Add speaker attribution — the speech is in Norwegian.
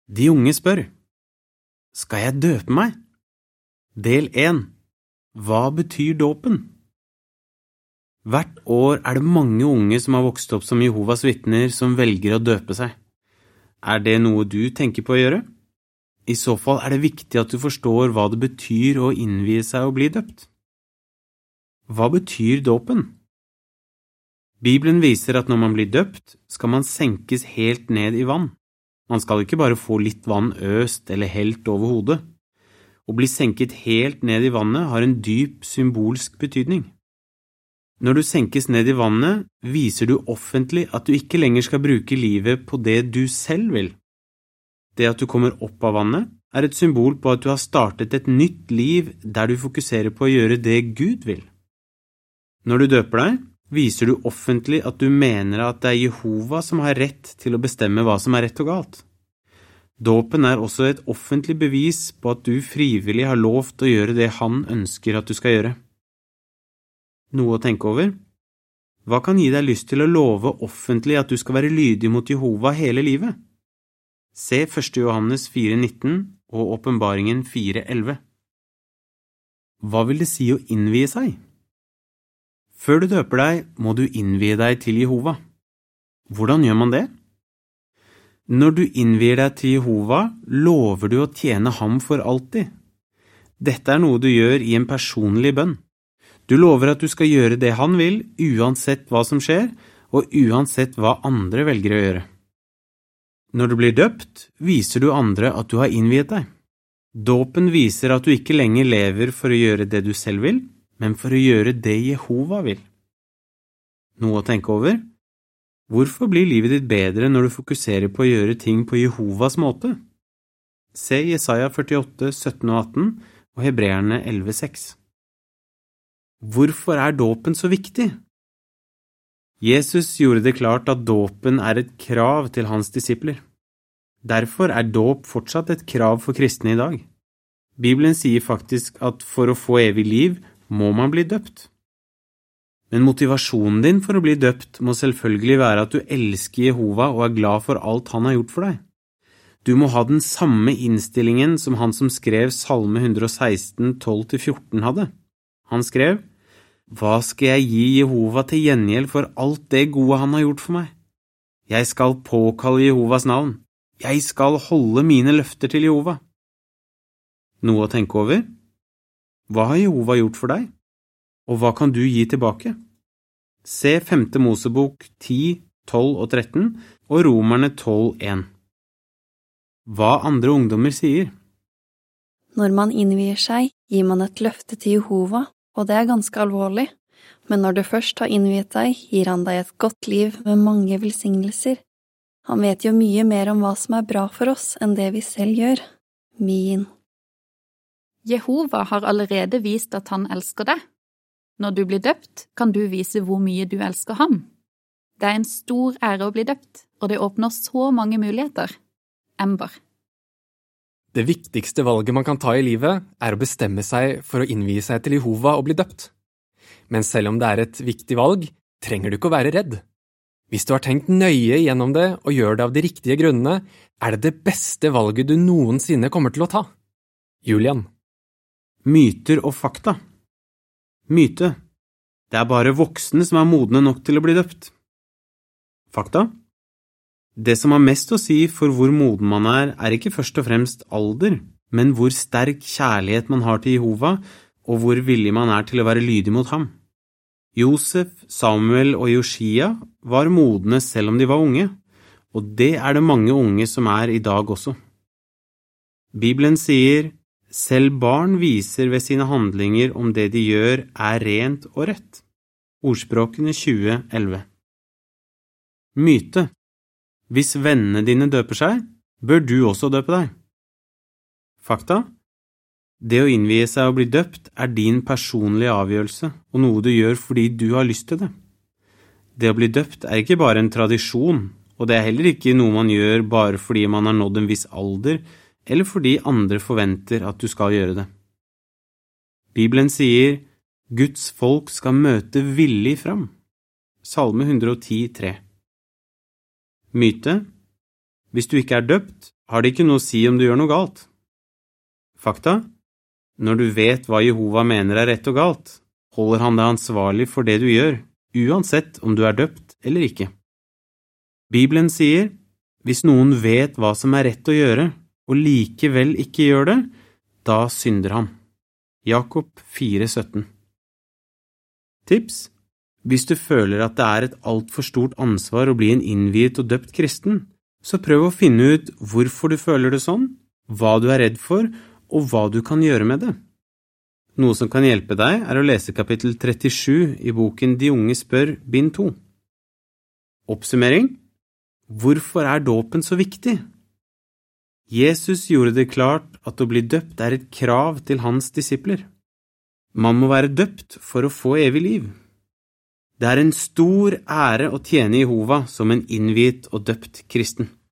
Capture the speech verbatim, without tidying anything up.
Speaker 1: De unge spør: Skal jeg døpe meg? Del én. Hva betyr dåpen? Hvert år er det mange unge som har vokst opp som Jehovas vitner som velger å døpe seg. Er det noe du tenker på å gjøre? I så fall er det viktig at du forstår hva det betyr å innvie seg og bli døpt. Hva betyr dåpen? Bibelen viser at når man blir døpt, skal man senkes helt ned i vann. Man skal ikke bare få litt vann øst eller helt over hodet. Å bli senket helt ned i vannet har en dyp symbolsk betydning. Når du senkes ned i vannet, viser du offentlig at du ikke lenger skal bruke livet på det du selv vil. Det at du kommer opp av vannet, er et symbol på at du har startet et nytt liv der du fokuserer på å gjøre det Gud vil. Når du døper deg, viser du offentlig at du mener at det er Jehova som har rett til å bestemme hva som er rett og galt. Dåpen er også et offentlig bevis på at du frivillig har lovt å gjøre det han ønsker at du skal gjøre. Noe å tenke over? Hva kan gi deg lyst til å love offentlig at du skal være lydig mot Jehova hele livet? Se første Johannes fire nitten og Åpenbaringen fire elleve. Hva vil det si å innvie seg? Før du døper deg, må du innvie deg til Jehova. Hvordan gjør man det? Når du innvier deg til Jehova, lover du å tjene ham for alltid. Dette er noe du gjør i en personlig bønn. Du lover at du skal gjøre det han vil, uansett hva som skjer, og uansett hva andre velger å gjøre. Når du blir døpt, viser du andre at du har innviet deg. Dåpen viser at du ikke lenger lever for å gjøre det du selv vil, men for å gjøre det Jehova vil. Noe å tenke over? Hvorfor blir livet ditt bedre når du fokuserer på å gjøre ting på Jehovas måte? Se Jesaja førtiåtte, sytten og atten og Hebreerne elleve seks. Hvorfor er dåpen så viktig? Jesus gjorde det klart at dåpen er et krav til hans disipler. Derfor er dåp fortsatt et krav for kristne i dag. Bibelen sier faktisk at for å få evig liv må man bli døpt. Men motivasjonen din for å bli døpt må selvfølgelig være at du elsker Jehova og er glad for alt han har gjort for deg. Du må ha den samme innstillingen som han som skrev Salme one sixteen, tolv til fjorten hadde. Han skrev: Hva skal jeg gi Jehova til gjengjeld for alt det gode han har gjort for meg? Jeg skal påkalle Jehovas navn. Jeg skal holde mine løfter til Jehova. Noe å tenke over? Hva har Jehova gjort for deg? Og hva kan du gi tilbake? Se femte Mosebok ti, tolv og tretten og Romerne tolv, en. Hva andre ungdommer sier?
Speaker 2: Når man innvier seg, gir man et løfte til Jehova, og det er ganske alvorlig. Men når du først har innviet deg, gir han deg et godt liv med mange velsignelser. Han vet jo mye mer om hva som er bra for oss enn det vi selv gjør. Min.
Speaker 3: Jehova har allerede vist at han elsker deg. Når du blir døpt, kan du vise hvor mye du elsker ham. Det er en stor ære å bli døpt, og det åpner så mange muligheter. Ember.
Speaker 4: Det viktigste valget man kan ta i livet er å bestemme seg for å innvie seg til Jehova og bli døpt. Men selv om det er et viktig valg, trenger du ikke å være redd. Hvis du har tenkt nøye gjennom det og gjør det av de riktige grunnene, er det det beste valget du noensinne kommer til å ta. Julian.
Speaker 1: Myter og fakta. Myte. Det er bare voksne som er modne nok til å bli døpt. Fakta. Det som har mest å si for hvor moden man er, er ikke først og fremst alder, men hvor sterk kjærlighet man har til Jehova, og hvor villig man er til å være lydig mot ham. Josef, Samuel og Josia var modne selv om de var unge, og det er det mange unge som er i dag også. Bibelen sier: selv barn viser ved sine handlinger om det de gjør er rent og rett. Ordspråkene tjue elleve. Myte. Hvis vennene dine døper seg, bør du også døpe deg. Fakta. Det å innvie seg og bli døpt er din personlige avgjørelse, og noe du gjør fordi du har lyst til det. Det å bli døpt er ikke bare en tradisjon, og det er heller ikke noe man gjør bare fordi man har nådd en viss alder, eller fordi andre forventer at du skal gjøre det. Bibelen sier: Guds folk skal møte villig fram. Salme one ten, tre. Myte. Hvis du ikke er døpt, har det ikke noe å si om du gjør noe galt. Fakta? Når du vet hva Jehova mener er rett og galt, holder han deg ansvarlig for det du gjør, uansett om du er døpt eller ikke. Bibelen sier, hvis noen vet hva som er rett å gjøre, og likevel ikke gjør det, da synder han. Jakob fire sytten. Tips? Hvis du føler at det er et alt for stort ansvar å bli en innviet og døpt kristen, så prøv å finne ut hvorfor du føler det sånn, hva du er redd for, og hva du kan gjøre med det. Noe som kan hjelpe deg er å lese kapittel trettisju i boken De unge spør, bind to. Oppsummering? Hvorfor er dåpen så viktig? Jesus gjorde det klart at å bli døpt er et krav til hans disipler. Man må være døpt for å få evig liv. Det er en stor ære å tjene Jehova som en innviet og døpt kristen.